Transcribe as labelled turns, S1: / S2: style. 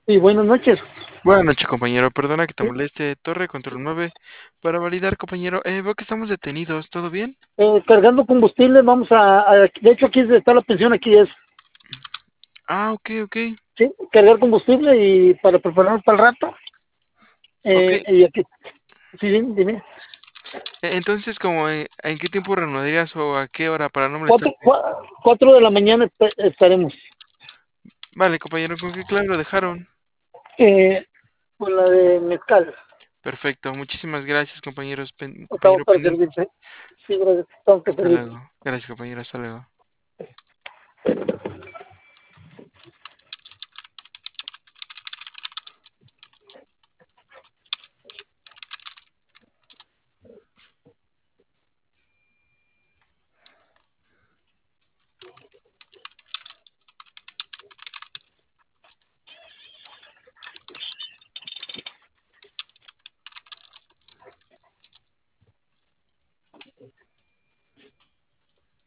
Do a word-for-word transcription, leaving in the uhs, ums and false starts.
S1: Y buenas noches.
S2: Buenas noches, compañero. Perdona que te moleste. Torre Control nueve. Para validar, compañero. Eh, veo que estamos detenidos. ¿Todo bien?
S1: Eh, cargando combustible, vamos a, a- de hecho aquí está la pensión, aquí es,
S2: Ah, ok, ok.
S1: sí, cargar combustible y para prepararnos para el rato.
S2: Ok.
S1: Eh, y aquí, sí, dime, dime.
S2: E- Entonces, como en, ¿en qué tiempo reanudarías o a qué hora para no
S1: Cuatro,
S2: molestarte?
S1: cua- cuatro de la mañana est- estaremos.
S2: Vale, compañero, ¿con qué clave lo dejaron?
S1: Eh, con la de mezcal.
S2: Perfecto. Muchísimas gracias, compañeros. Pen-
S1: Estamos
S2: compañero
S1: para
S2: pendiente.
S1: servirte. Sí, gracias, estamos para
S2: Hasta
S1: servirte.
S2: luego. Gracias, compañero. Hasta luego.